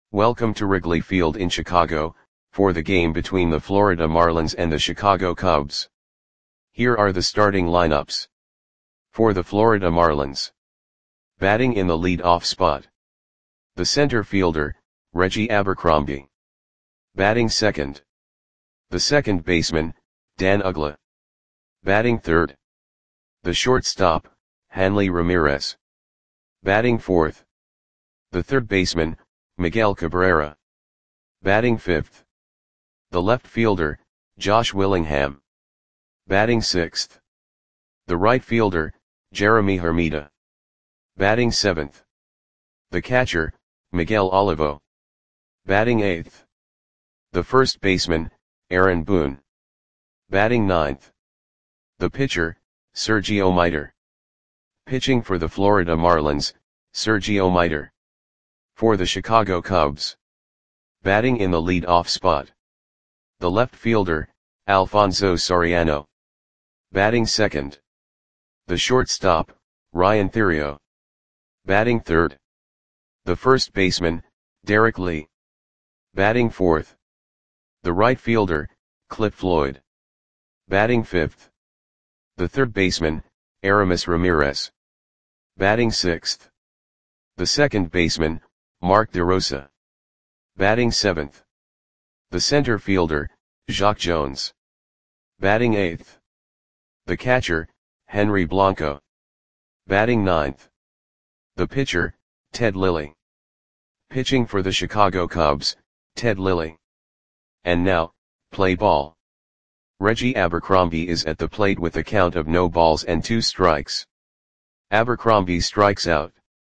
Welcome to Wrigley Field in Chicago, for the game between the Florida Marlins and the Chicago Cubs. Here are the starting lineups. For the Florida Marlins. Batting in the lead-off spot. The center fielder, Reggie Abercrombie. Batting second. The second baseman, Dan Uggla. Batting third. The shortstop, Hanley Ramirez. Batting fourth. The third baseman, Miguel Cabrera. Batting fifth. The left fielder, Josh Willingham. Batting sixth. The right fielder, Jeremy Hermida. Batting seventh. The catcher, Miguel Olivo. Batting eighth. The first baseman, Aaron Boone. Batting ninth. The pitcher, Sergio Miter. Pitching for the Florida Marlins, Sergio Miter. For the Chicago Cubs. Batting in the lead-off spot. The left fielder, Alfonso Soriano. Batting second. The shortstop, Ryan Theriot. Batting third. The first baseman, Derek Lee. Batting fourth. The right fielder, Cliff Floyd. Batting fifth. The third baseman, Aramis Ramirez. Batting sixth. The second baseman, Mark DeRosa. Batting seventh. The center fielder, Jacque Jones. Batting eighth. The catcher, Henry Blanco. Batting ninth. The pitcher, Ted Lilly. Pitching for the Chicago Cubs, Ted Lilly. And now, play ball. Reggie Abercrombie is at the plate with a count of no balls and 2 strikes. Abercrombie strikes out.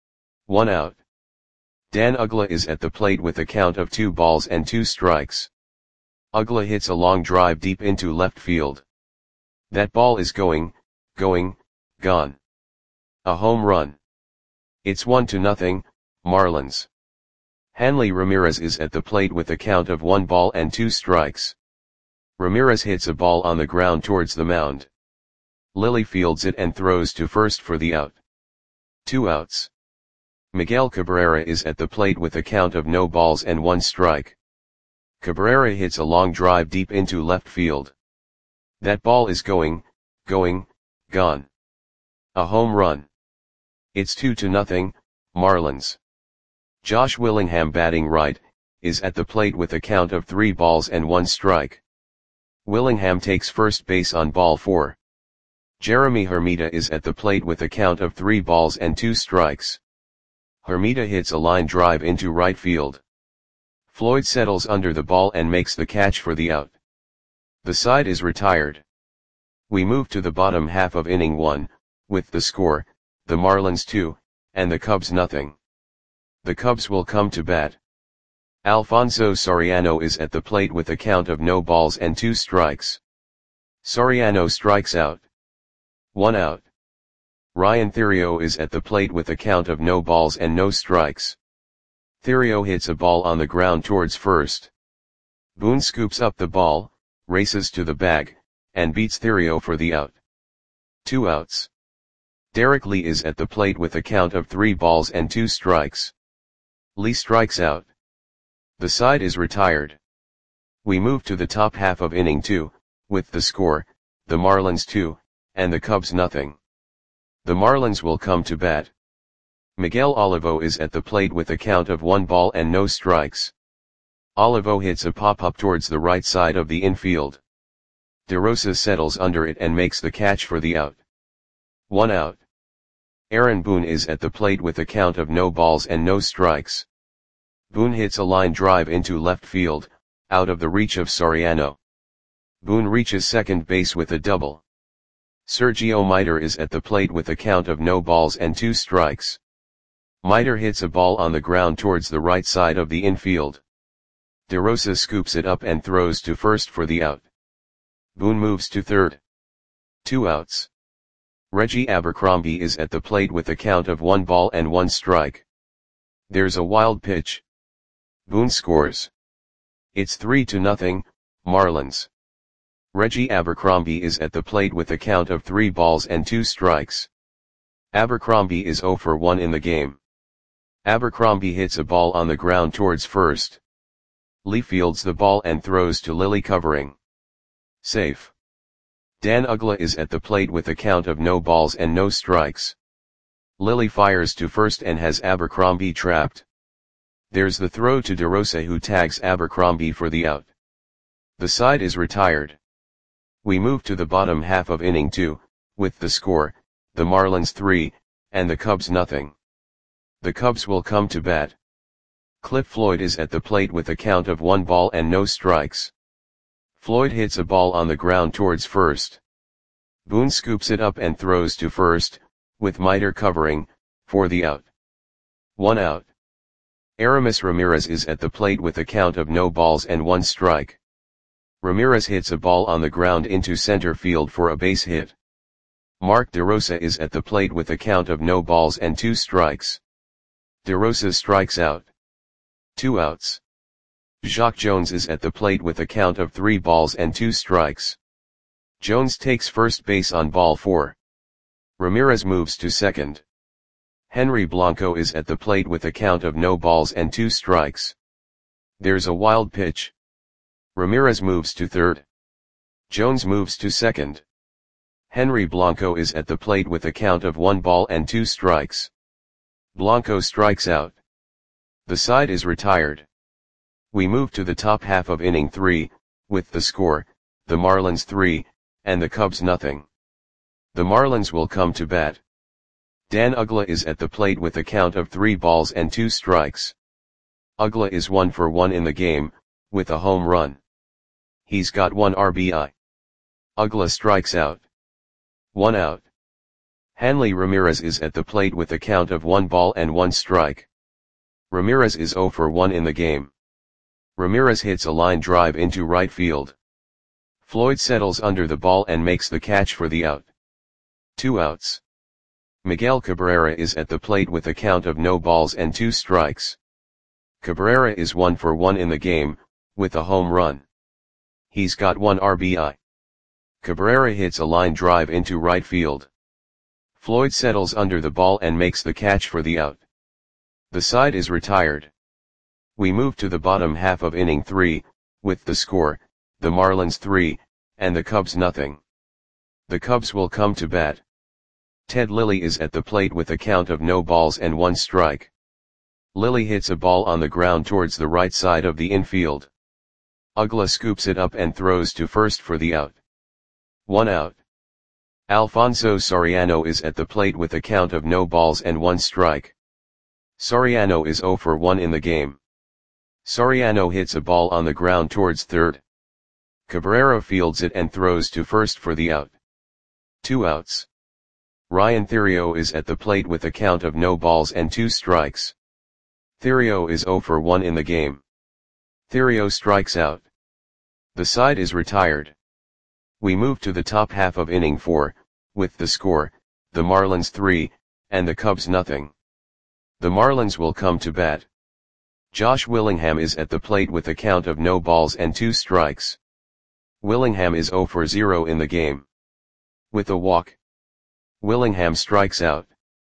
1 out. Dan Uggla is at the plate with a count of 2 balls and 2 strikes. Uggla hits a long drive deep into left field. That ball is going, gone. A home run. It's 1-0, Marlins. Hanley Ramirez is at the plate with a count of 1 ball and 2 strikes. Ramirez hits a ball on the ground towards the mound. Lilly fields it and throws to first for the out. 2 outs. Miguel Cabrera is at the plate with a count of no balls and 1 strike. Cabrera hits a long drive deep into left field. That ball is going, gone. A home run. It's 2-0, Marlins. Josh Willingham, batting right, is at the plate with a count of 3 balls and 1 strike. Willingham takes first base on ball 4. Jeremy Hermida is at the plate with a count of 3 balls and 2 strikes. Hermida hits a line drive into right field. Floyd settles under the ball and makes the catch for the out. The side is retired. We move to the bottom half of inning 1, with the score, the Marlins 2, and the Cubs nothing. The Cubs will come to bat. Alfonso Soriano is at the plate with a count of no balls and 2 strikes. Soriano strikes out. 1 out. Ryan Theriot is at the plate with a count of no balls and no strikes. Theriot hits a ball on the ground towards first. Boone scoops up the ball, races to the bag, and beats Theriot for the out. 2 outs. Derek Lee is at the plate with a count of 3 balls and 2 strikes. Lee strikes out. The side is retired. We move to the top half of inning 2, with the score, the Marlins 2, and the Cubs nothing. The Marlins will come to bat. Miguel Olivo is at the plate with a count of 1 ball and no strikes. Olivo hits a pop-up towards the right side of the infield. DeRosa settles under it and makes the catch for the out. 1 out. Aaron Boone is at the plate with a count of no balls and no strikes. Boone hits a line drive into left field, out of the reach of Soriano. Boone reaches second base with a double. Sergio Miter is at the plate with a count of no balls and 2 strikes. Miter hits a ball on the ground towards the right side of the infield. DeRosa scoops it up and throws to first for the out. Boone moves to third. 2 outs. Reggie Abercrombie is at the plate with a count of 1 ball and 1 strike. There's a wild pitch. Boone scores. It's 3-0, Marlins. Reggie Abercrombie is at the plate with a count of 3 balls and 2 strikes. Abercrombie is 0 for 1 in the game. Abercrombie hits a ball on the ground towards first. Lee fields the ball and throws to Lily covering. Safe. Dan Uggla is at the plate with a count of no balls and no strikes. Lily fires to first and has Abercrombie trapped. There's the throw to DeRosa, who tags Abercrombie for the out. The side is retired. We move to the bottom half of inning 2, with the score, the Marlins 3, and the Cubs nothing. The Cubs will come to bat. Cliff Floyd is at the plate with a count of 1 ball and no strikes. Floyd hits a ball on the ground towards first. Boone scoops it up and throws to first, with Miter covering, for the out. 1 out. Aramis Ramirez is at the plate with a count of no balls and 1 strike. Ramirez hits a ball on the ground into center field for a base hit. Mark DeRosa is at the plate with a count of no balls and 2 strikes. DeRosa strikes out. 2 outs. Jacque Jones is at the plate with a count of 3 balls and 2 strikes. Jones takes first base on ball 4. Ramirez moves to second. Henry Blanco is at the plate with a count of no balls and 2 strikes. There's a wild pitch. Ramirez moves to third. Jones moves to second. Henry Blanco is at the plate with a count of 1 ball and 2 strikes. Blanco strikes out. The side is retired. We move to the top half of inning 3, with the score, the Marlins 3, and the Cubs nothing. The Marlins will come to bat. Dan Uggla is at the plate with a count of 3 balls and 2 strikes. Uggla is 1 for 1 in the game, with a home run. He's got 1 RBI. Uggla strikes out. 1 out. Hanley Ramirez is at the plate with a count of 1 ball and 1 strike. Ramirez is 0 for 1 in the game. Ramirez hits a line drive into right field. Floyd settles under the ball and makes the catch for the out. 2 outs. Miguel Cabrera is at the plate with a count of no balls and 2 strikes. Cabrera is 1 for 1 in the game, with a home run. He's got 1 RBI. Cabrera hits a line drive into right field. Floyd settles under the ball and makes the catch for the out. The side is retired. We move to the bottom half of inning 3, with the score, the Marlins 3, and the Cubs nothing. The Cubs will come to bat. Ted Lilly is at the plate with a count of no balls and 1 strike. Lilly hits a ball on the ground towards the right side of the infield. Uggla scoops it up and throws to first for the out. 1 out. Alfonso Soriano is at the plate with a count of no balls and 1 strike. Soriano is 0 for 1 in the game. Soriano hits a ball on the ground towards third. Cabrera fields it and throws to first for the out. 2 outs. Ryan Theriot is at the plate with a count of no balls and 2 strikes. Theriot is 0 for 1 in the game. Theriot strikes out. The side is retired. We move to the top half of inning 4, with the score, the Marlins 3, and the Cubs nothing. The Marlins will come to bat. Josh Willingham is at the plate with a count of no balls and 2 strikes. Willingham is 0 for 0 in the game. With a walk, Willingham strikes out.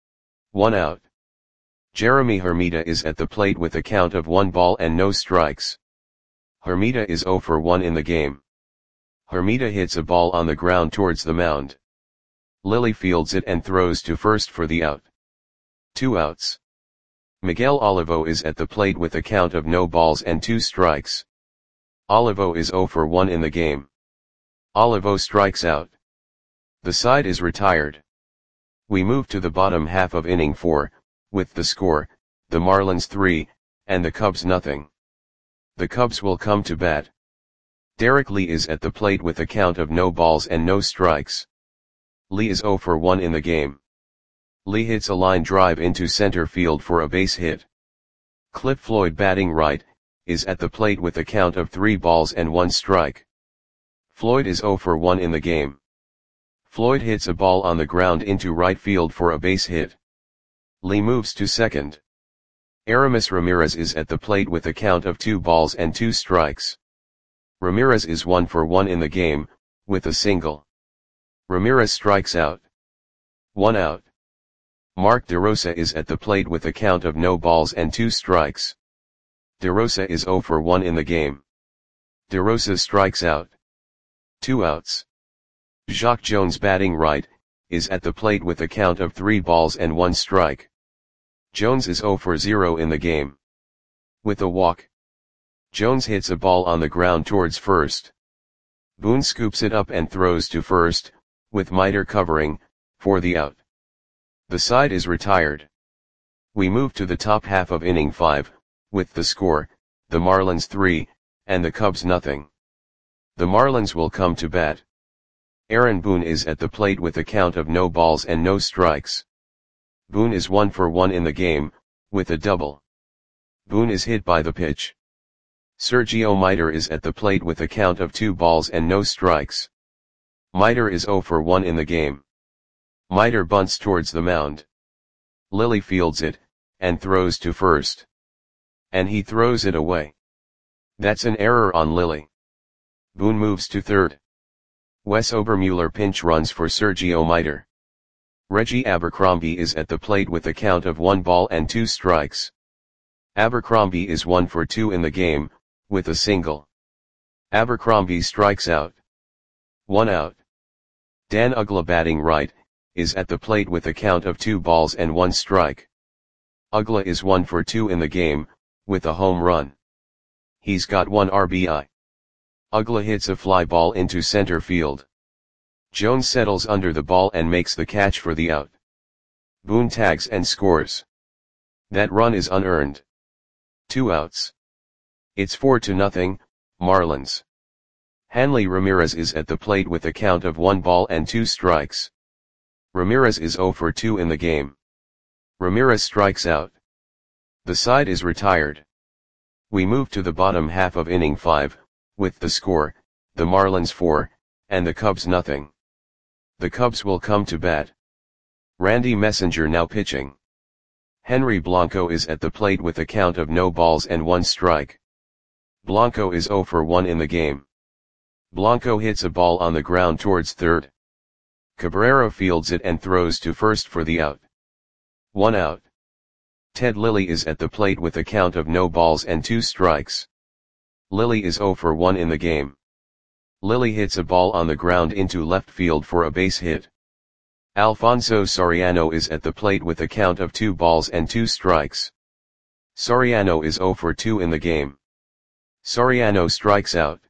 1 out. Jeremy Hermida is at the plate with a count of 1 ball and no strikes. Hermida is 0 for 1 in the game. Hermida hits a ball on the ground towards the mound. Lilly fields it and throws to first for the out. 2 outs. Miguel Olivo is at the plate with a count of no balls and 2 strikes. Olivo is 0 for 1 in the game. Olivo strikes out. The side is retired. We move to the bottom half of inning 4, with the score, the Marlins 3, and the Cubs nothing. The Cubs will come to bat. Derek Lee is at the plate with a count of no balls and no strikes. Lee is 0 for 1 in the game. Lee hits a line drive into center field for a base hit. Cliff Floyd, batting right, is at the plate with a count of 3 balls and 1 strike. Floyd is 0 for 1 in the game. Floyd hits a ball on the ground into right field for a base hit. Lee moves to second. Aramis Ramirez is at the plate with a count of 2 balls and 2 strikes. Ramirez is 1 for 1 in the game, with a single. Ramirez strikes out. 1 out. Mark DeRosa is at the plate with a count of no balls and 2 strikes. DeRosa is 0 for 1 in the game. DeRosa strikes out. 2 outs. Jacque Jones, batting right, is at the plate with a count of 3 balls and 1 strike. Jones is 0 for 0 in the game. With a walk, Jones hits a ball on the ground towards first. Boone scoops it up and throws to first, with Miter covering, for the out. The side is retired. We move to the top half of inning 5, with the score, the Marlins 3, and the Cubs nothing. The Marlins will come to bat. Aaron Boone is at the plate with a count of no balls and no strikes. Boone is 1 for 1 in the game, with a double. Boone is hit by the pitch. Sergio Miter is at the plate with a count of 2 balls and no strikes. Miter is 0 for 1 in the game. Miter bunts towards the mound. Lilly fields it, and throws to first. And he throws it away. That's an error on Lilly. Boone moves to third. Wes Obermueller pinch runs for Sergio Miter. Reggie Abercrombie is at the plate with a count of 1 ball and 2 strikes. Abercrombie is 1 for 2 in the game, with a single. Abercrombie strikes out. 1 out. Dan Uggla, batting right, is at the plate with a count of 2 balls and 1 strike. Uggla is 1 for 2 in the game, with a home run. He's got 1 RBI. Uggla hits a fly ball into center field. Jones settles under the ball and makes the catch for the out. Boone tags and scores. That run is unearned. 2 outs. It's 4-0, Marlins. Hanley Ramirez is at the plate with a count of 1 ball and 2 strikes. Ramirez is 0 for 2 in the game. Ramirez strikes out. The side is retired. We move to the bottom half of inning 5, with the score, the Marlins 4, and the Cubs nothing. The Cubs will come to bat. Randy Messenger now pitching. Henry Blanco is at the plate with a count of no balls and 1 strike. Blanco is 0 for 1 in the game. Blanco hits a ball on the ground towards third. Cabrera fields it and throws to first for the out. 1 out. Ted Lilly is at the plate with a count of no balls and 2 strikes. Lilly is 0 for 1 in the game. Lilly hits a ball on the ground into left field for a base hit. Alfonso Soriano is at the plate with a count of 2 balls and 2 strikes. Soriano is 0 for 2 in the game. Soriano strikes out.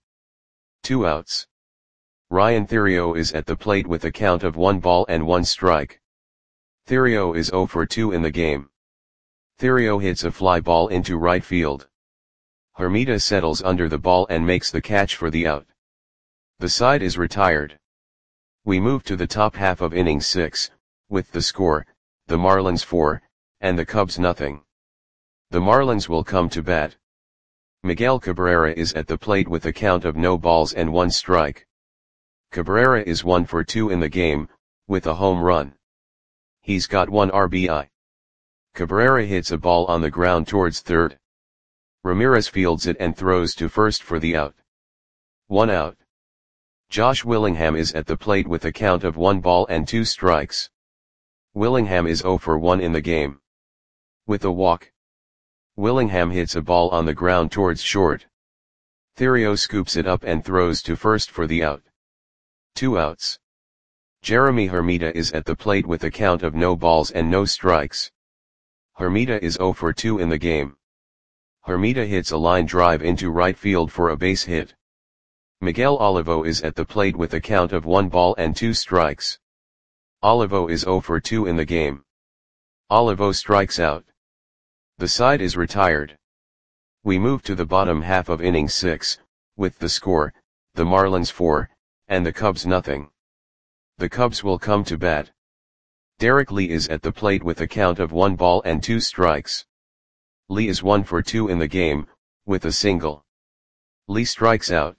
2 outs. Ryan Theriot is at the plate with a count of 1 ball and 1 strike. Theriot is 0 for 2 in the game. Theriot hits a fly ball into right field. Hermida settles under the ball and makes the catch for the out. The side is retired. We move to the top half of inning 6, with the score, the Marlins 4, and the Cubs nothing. The Marlins will come to bat. Miguel Cabrera is at the plate with a count of no balls and 1 strike. Cabrera is 1 for 2 in the game, with a home run. He's got 1 RBI. Cabrera hits a ball on the ground towards third. Ramirez fields it and throws to first for the out. 1 out. Josh Willingham is at the plate with a count of 1 ball and 2 strikes. Willingham is 0 for 1 in the game. With a walk, Willingham hits a ball on the ground towards short. Theriot scoops it up and throws to first for the out. 2 outs. Jeremy Hermida is at the plate with a count of no balls and no strikes. Hermida is 0 for 2 in the game. Hermida hits a line drive into right field for a base hit. Miguel Olivo is at the plate with a count of 1 ball and 2 strikes. Olivo is 0 for 2 in the game. Olivo strikes out. The side is retired. We move to the bottom half of inning 6, with the score, the Marlins 4, and the Cubs nothing. The Cubs will come to bat. Derek Lee is at the plate with a count of 1 ball and 2 strikes. Lee is 1 for 2 in the game, with a single. Lee strikes out.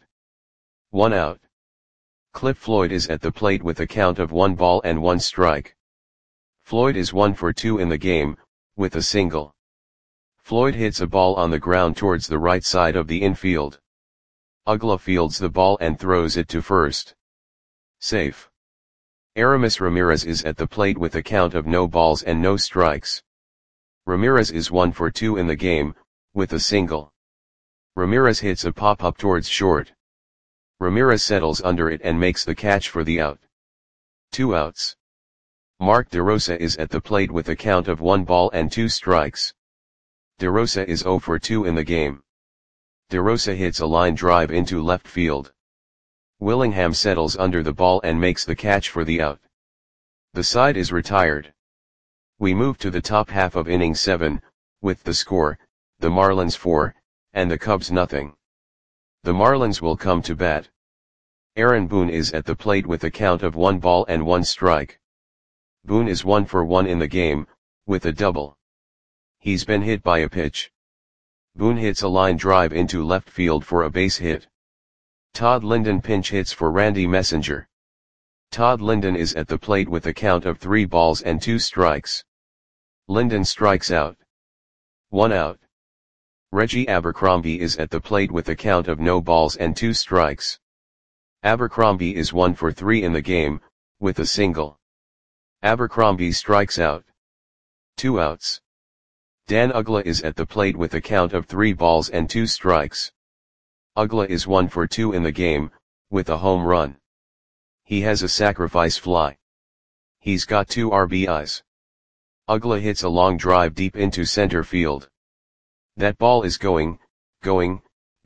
1 out. Cliff Floyd is at the plate with a count of 1 ball and 1 strike. Floyd is 1 for 2 in the game, with a single. Floyd hits a ball on the ground towards the right side of the infield. Uggla fields the ball and throws it to first. Safe. Aramis Ramirez is at the plate with a count of no balls and no strikes. Ramirez is 1 for 2 in the game, with a single. Ramirez hits a pop-up towards short. Ramirez settles under it and makes the catch for the out. 2 outs. Mark DeRosa is at the plate with a count of 1 ball and 2 strikes. DeRosa is 0 for 2 in the game. DeRosa hits a line drive into left field. Willingham settles under the ball and makes the catch for the out. The side is retired. We move to the top half of inning 7, with the score, the Marlins 4, and the Cubs nothing. The Marlins will come to bat. Aaron Boone is at the plate with a count of 1 ball and 1 strike. Boone is 1 for 1 in the game, with a double. He's been hit by a pitch. Boone hits a line drive into left field for a base hit. Todd Linden pinch hits for Randy Messenger. Todd Linden is at the plate with a count of 3 balls and 2 strikes. Linden strikes out. 1 out. Reggie Abercrombie is at the plate with a count of no balls and 2 strikes. Abercrombie is 1 for 3 in the game, with a single. Abercrombie strikes out. 2 outs. Dan Uggla is at the plate with a count of 3 balls and 2 strikes. Uggla is 1 for 2 in the game, with a home run. He has a sacrifice fly. He's got 2 RBIs. Uggla hits a long drive deep into center field. That ball is going, gone.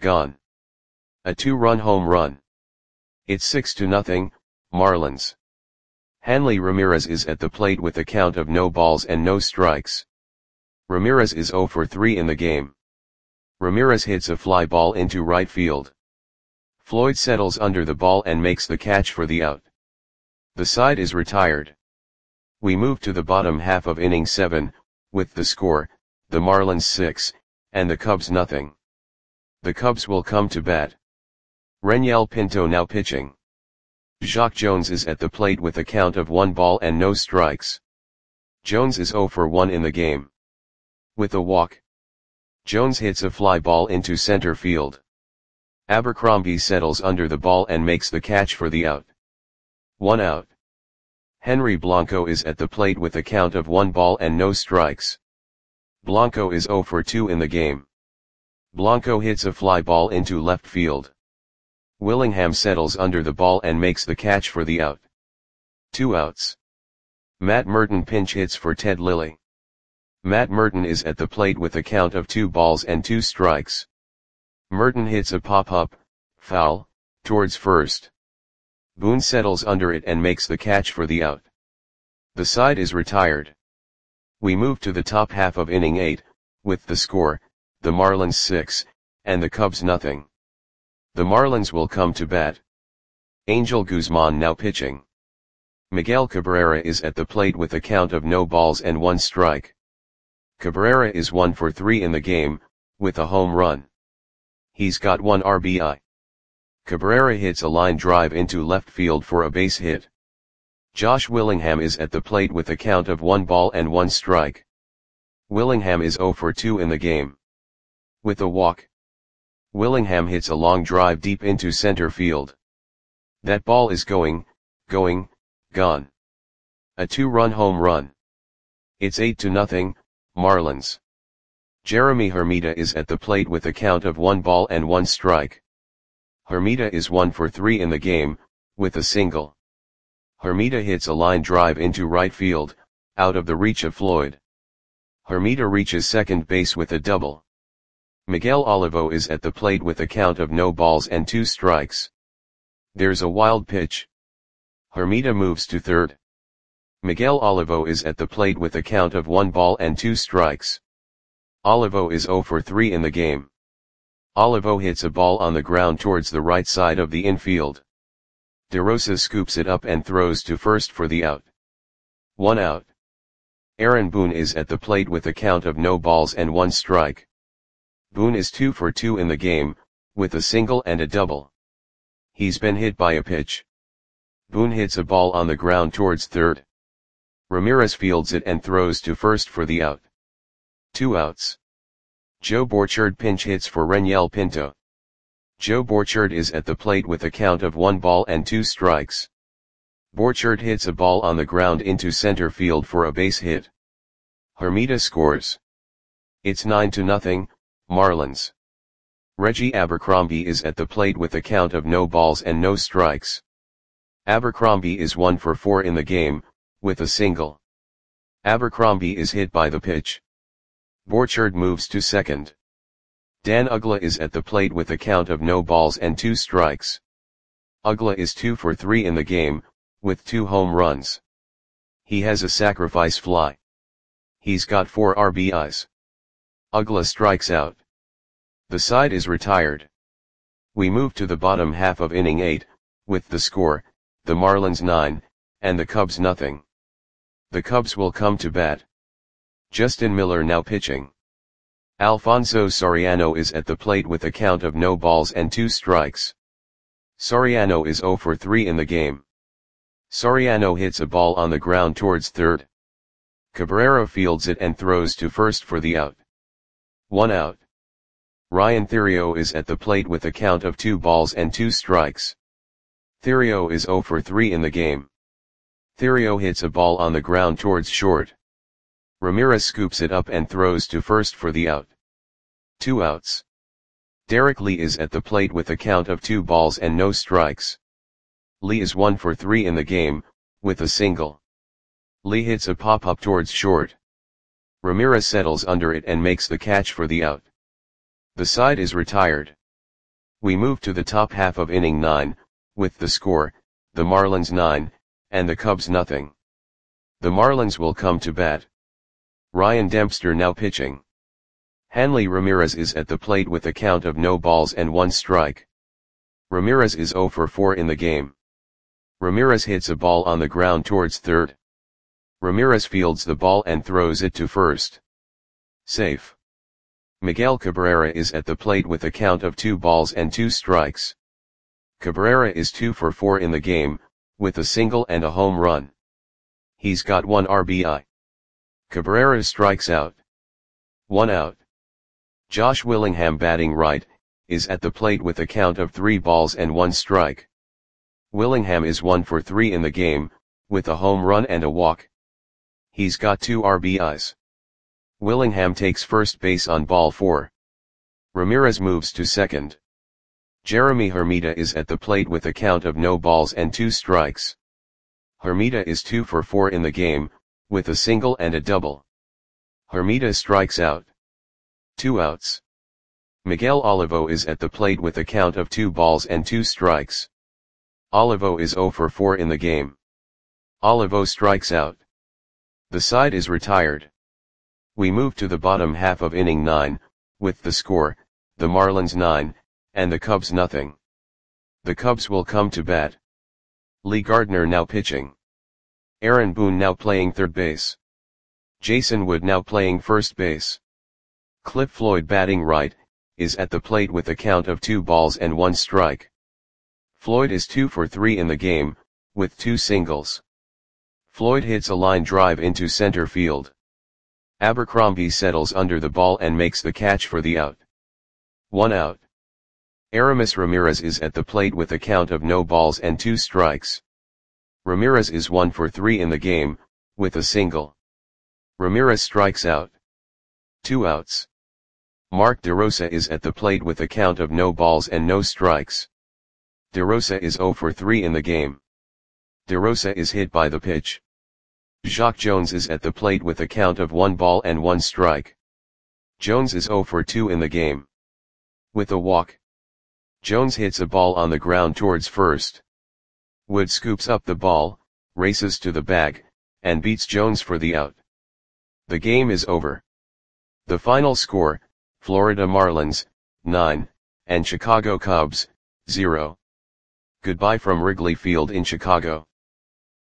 A 2-run home run. It's 6-0, Marlins. Hanley Ramirez is at the plate with a count of no balls and no strikes. Ramirez is 0 for 3 in the game. Ramirez hits a fly ball into right field. Floyd settles under the ball and makes the catch for the out. The side is retired. We move to the bottom half of inning 7, with the score, the Marlins 6, and the Cubs nothing. The Cubs will come to bat. Reniel Pinto now pitching. Jacque Jones is at the plate with a count of 1 ball and no strikes. Jones is 0 for 1 in the game. With a walk. Jones hits a fly ball into center field. Abercrombie settles under the ball and makes the catch for the out. 1 out. Henry Blanco is at the plate with a count of 1 ball and no strikes. Blanco is 0 for 2 in the game. Blanco hits a fly ball into left field. Willingham settles under the ball and makes the catch for the out. 2 outs. Matt Merton pinch hits for Ted Lilly. Matt Merton is at the plate with a count of 2 balls and 2 strikes. Merton hits a pop-up, foul, towards first. Boone settles under it and makes the catch for the out. The side is retired. We move to the top half of inning 8, with the score, the Marlins 6, and the Cubs nothing. The Marlins will come to bat. Angel Guzman now pitching. Miguel Cabrera is at the plate with a count of no balls and 1 strike. Cabrera is 1 for 3 in the game, with a home run. He's got 1 RBI. Cabrera hits a line drive into left field for a base hit. Josh Willingham is at the plate with a count of 1 ball and 1 strike. Willingham is 0 for 2 in the game. With a walk. Willingham hits a long drive deep into center field. That ball is going, gone. A 2-run home run. It's 8-0, Marlins. Jeremy Hermida is at the plate with a count of 1 ball and 1 strike. Hermida is 1 for 3 in the game, with a single. Hermida hits a line drive into right field, out of the reach of Floyd. Hermida reaches second base with a double. Miguel Olivo is at the plate with a count of no balls and 2 strikes. There's a wild pitch. Hermida moves to third. Miguel Olivo is at the plate with a count of 1 ball and 2 strikes. Olivo is 0 for 3 in the game. Olivo hits a ball on the ground towards the right side of the infield. DeRosa scoops it up and throws to first for the out. 1 out. Aaron Boone is at the plate with a count of no balls and 1 strike. Boone is 2 for 2 in the game, with a single and a double. He's been hit by a pitch. Boone hits a ball on the ground towards third. Ramirez fields it and throws to first for the out. 2 outs. Joe Borchard pinch hits for Reniel Pinto. Joe Borchard is at the plate with a count of 1 ball and 2 strikes. Borchard hits a ball on the ground into center field for a base hit. Hermida scores. It's 9-0, Marlins. Reggie Abercrombie is at the plate with a count of no balls and no strikes. Abercrombie is 1 for 4 in the game, with a single. Abercrombie is hit by the pitch. Borchard moves to second. Dan Uggla is at the plate with a count of no balls and 2 strikes. Uggla is 2 for 3 in the game, with 2 home runs. He has a sacrifice fly. He's got 4 RBIs. Uggla strikes out. The side is retired. We move to the bottom half of inning 8, with the score, the Marlins 9, and the Cubs nothing. The Cubs will come to bat. Justin Miller now pitching. Alfonso Soriano is at the plate with a count of no balls and 2 strikes. Soriano is 0 for 3 in the game. Soriano hits a ball on the ground towards third. Cabrera fields it and throws to first for the out. 1 out. Ryan Theriot is at the plate with a count of 2 balls and 2 strikes. Theriot is 0 for 3 in the game. Theriot hits a ball on the ground towards short. Ramirez scoops it up and throws to first for the out. 2 outs. Derek Lee is at the plate with a count of 2 balls and no strikes. Lee is 1 for 3 in the game, with a single. Lee hits a pop-up towards short. Ramirez settles under it and makes the catch for the out. The side is retired. We move to the top half of inning 9, with the score, the Marlins 9, and the Cubs nothing. The Marlins will come to bat. Ryan Dempster now pitching. Hanley Ramirez is at the plate with a count of no balls and 1 strike. Ramirez is 0 for 4 in the game. Ramirez hits a ball on the ground towards third. Ramirez fields the ball and throws it to first. Safe. Miguel Cabrera is at the plate with a count of 2 balls and 2 strikes. Cabrera is 2 for 4 in the game, with a single and a home run. He's got 1 RBI. Cabrera strikes out. 1 out. Josh Willingham batting right, is at the plate with a count of 3 balls and 1 strike. Willingham is 1 for 3 in the game, with a home run and a walk. He's got 2 RBIs. Willingham takes first base on ball 4. Ramirez moves to second. Jeremy Hermida is at the plate with a count of no balls and 2 strikes. Hermida is 2 for 4 in the game, with a single and a double. Hermida strikes out. 2 outs. Miguel Olivo is at the plate with a count of 2 balls and 2 strikes. Olivo is 0 for 4 in the game. Olivo strikes out. The side is retired. We move to the bottom half of inning 9, with the score, the Marlins 9, and the Cubs nothing. The Cubs will come to bat. Lee Gardner now pitching. Aaron Boone now playing third base. Jason Wood now playing first base. Cliff Floyd batting right, is at the plate with a count of 2 balls and 1 strike. Floyd is 2 for 3 in the game, with 2 singles. Floyd hits a line drive into center field. Abercrombie settles under the ball and makes the catch for the out. 1 out. Aramis Ramirez is at the plate with a count of no balls and 2 strikes. Ramirez is 1 for 3 in the game, with a single. Ramirez strikes out. 2 outs. Mark DeRosa is at the plate with a count of no balls and no strikes. DeRosa is 0 for 3 in the game. DeRosa is hit by the pitch. Jacque Jones is at the plate with a count of 1 ball and 1 strike. Jones is 0 for 2 in the game. With a walk. Jones hits a ball on the ground towards first. Wood scoops up the ball, races to the bag, and beats Jones for the out. The game is over. The final score, Florida Marlins, 9, and Chicago Cubs, 0. Goodbye from Wrigley Field in Chicago.